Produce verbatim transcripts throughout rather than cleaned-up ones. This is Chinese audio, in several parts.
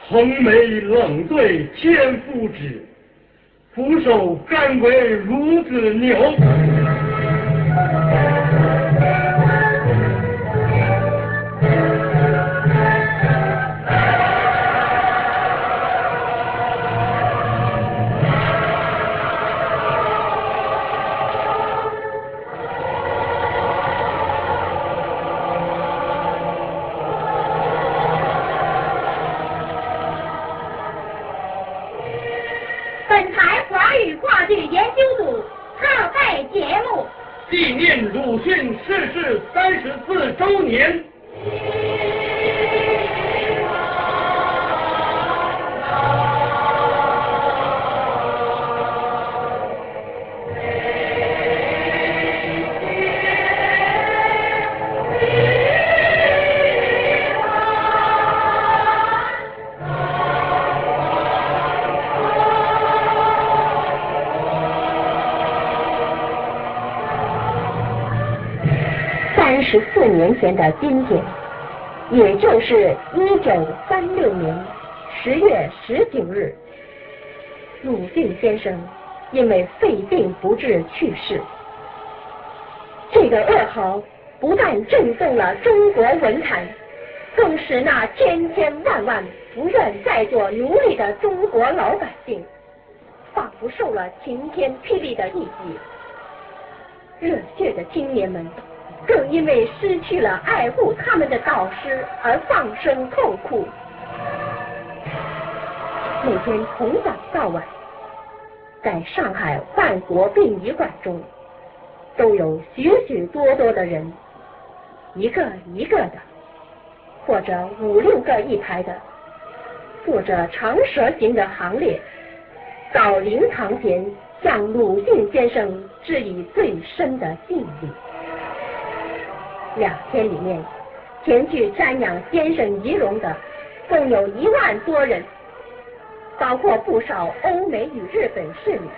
横眉冷对千夫指，俯首甘为孺子牛。 本台华语话剧研究组特备节目， 纪念鲁迅逝世三十四周年。 三十四年前的今天，也就是一九三六年十月十九日，鲁迅先生因为肺病不治去世。这个噩耗不但震动了中国文坛，更使那千千万万不愿再做奴隶的中国老百姓，仿佛受了晴天霹雳的一击。热血的青年们更因为失去了爱护他们的导师而放声痛哭。每天从早到晚，在上海万国殡仪馆中，都有许许多多的人，一个一个的，或者五六个一排的，做着长蛇形的行列，到灵堂前向鲁迅先生致以最深的敬礼。两天里面，前去瞻仰先生遗容的共有一万多人，包括不少欧美与日本士女。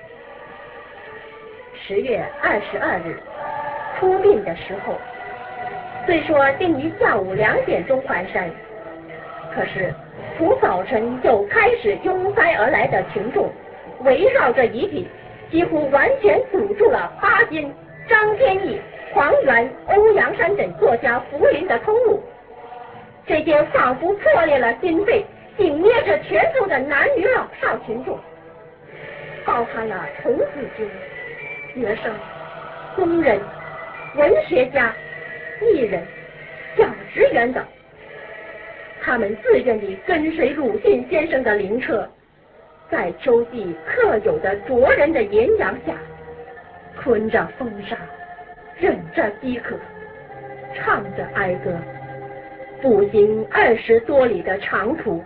十月二十二日出殡的时候，虽说定于下午两点钟还山，可是从早晨就开始拥塞而来的群众，围绕着遗体，几乎完全堵住了巴金、张天翼、黄源、欧阳山等作家浮云的通路。这些仿佛破裂了心肺，紧捏着拳头的男女老少群众，包含了童子军、学生、工人、文学家、艺人、教职员等。他们自愿地跟随鲁迅先生的灵车，在秋季特有的灼人的炎阳下，吞着风沙，忍着饥渴，唱着哀歌，步行二十多里的长途。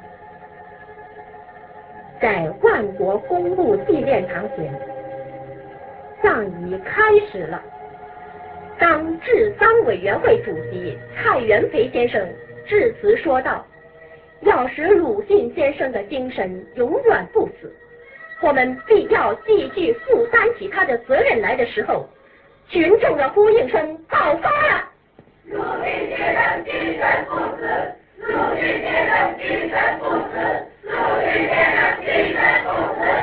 在万国公路纪念堂前，葬仪开始了。当治丧委员会主席蔡元培先生致辞说道：要使鲁迅先生的精神永远不死，我们必要继续负担起他的责任来的时候，群众的呼应声爆发了。 鲁迅先生精神不死，鲁迅先生精神不死，鲁迅先生精神不死。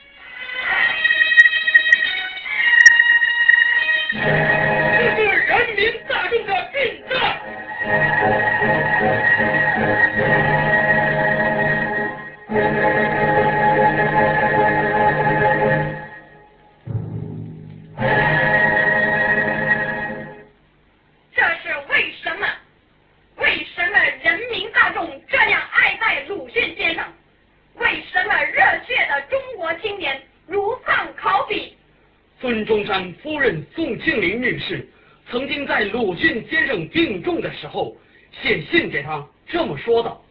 这是人民大众的病症。 这是为什么？为什么人民大众这样爱戴鲁迅先生？为什么热血的中国青年如丧考妣？ 孙中山夫人宋庆龄女士曾经在鲁迅先生病重的时候写信给他，这么说道：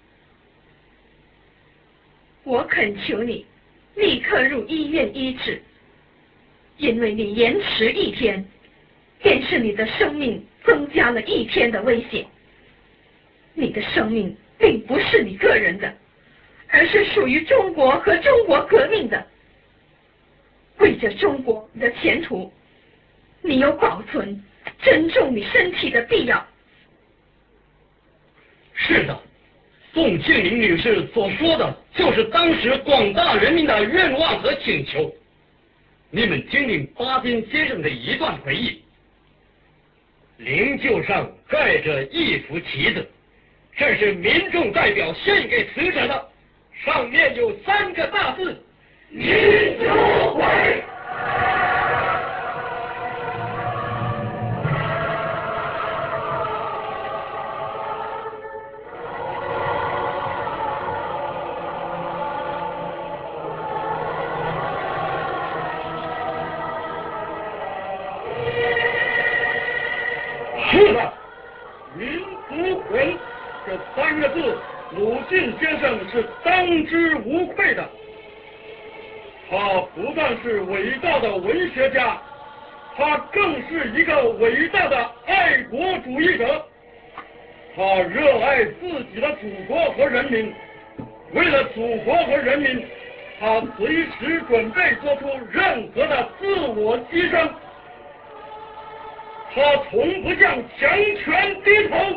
我恳求你立刻入医院医治，因为你延迟一天，便是你的生命增加了一天的危险。你的生命并不是你个人的，而是属于中国和中国革命的。为着中国的前途，你有保存、珍重你身体的必要。 是的， 宋庆龄女士所说的就是当时广大人民的愿望和请求。你们听听巴金先生的一段回忆：灵柩上盖着一幅旗子，这是民众代表献给死者的，上面有三个大字：民主会。是的，民族魂这三个字，鲁迅先生是当之无愧的。他不但是伟大的文学家，他更是一个伟大的爱国主义者。他热爱自己的祖国和人民，为了祖国和人民，他随时准备做出任何的自我牺牲。他从不向强权低头。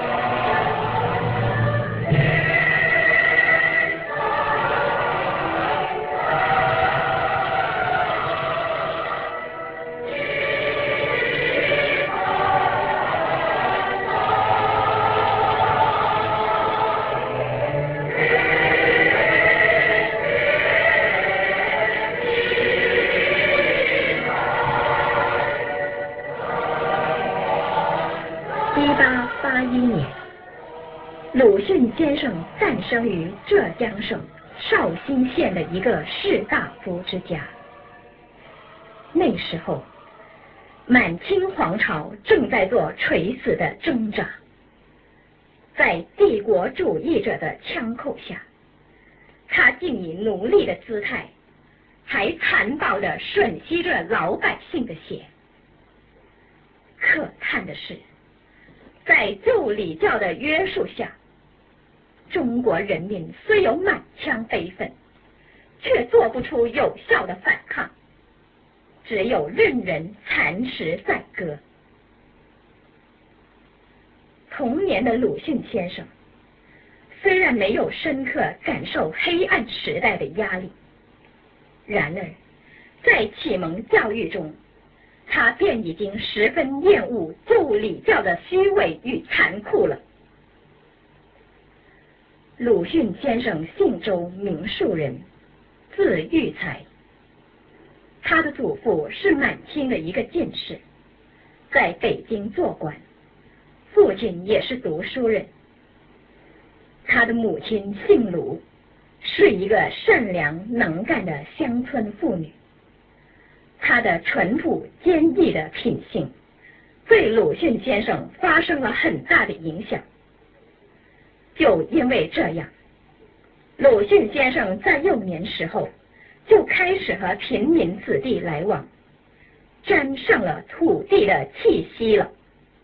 鲁迅先生诞生于浙江省绍兴县的一个士大夫之家。那时候，满清皇朝正在做垂死的挣扎，在帝国主义者的枪口下，他竟以奴隶的姿态，还残暴地吮吸着老百姓的血。可叹的是，在旧礼教的约束下，中国人民虽有满腔悲愤，却做不出有效的反抗，只有任人蚕食宰割。童年的鲁迅先生虽然没有深刻感受黑暗时代的压力，然而在启蒙教育中，他便已经十分厌恶旧礼教的虚伪与残酷了。鲁迅先生姓周，名树人，字育才。他的祖父是满清的一个进士，在北京做官，父亲也是读书人。他的母亲姓鲁，是一个善良能干的乡村妇女。他的淳朴坚毅的品性，对鲁迅先生发生了很大的影响。就因为这样，鲁迅先生在幼年时候就开始和平民子弟来往，沾上了土地的气息了。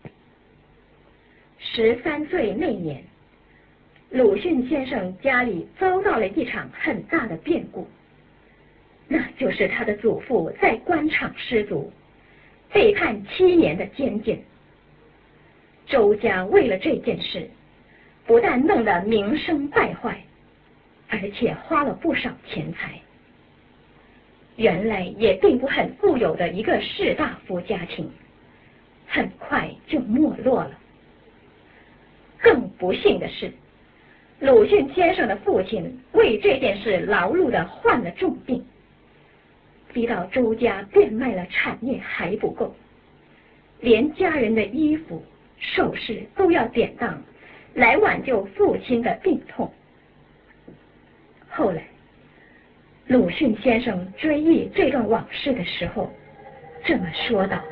十三岁那年，鲁迅先生家里遭到了一场很大的变故，那就是他的祖父在官场失足，被判七年的监禁。周家为了这件事，不但弄得名声败坏，而且花了不少钱财。原来也并不很富有的一个士大夫家庭，很快就没落了。更不幸的是，鲁迅先生的父亲为这件事劳碌的患了重病，逼到周家变卖了产业还不够，连家人的衣服首饰都要典当来挽救父亲的病痛。后来鲁迅先生追忆这段往事的时候这么说道：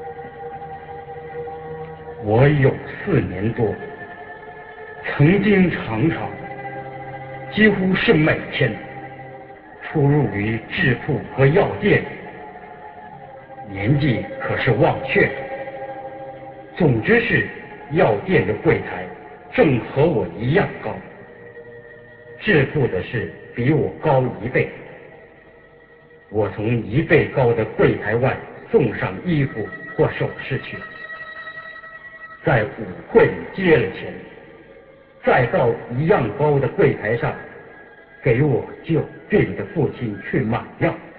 我有四年多，曾经常常几乎是每天出入于制铺和药店，年纪可是忘却。总之是药店的柜台正和我一样高，制铺的是比我高一倍。我从一倍高的柜台外送上衣服或首饰去，在舞会里接了钱， 再到一样高的柜台上，给我救病的父亲去买药。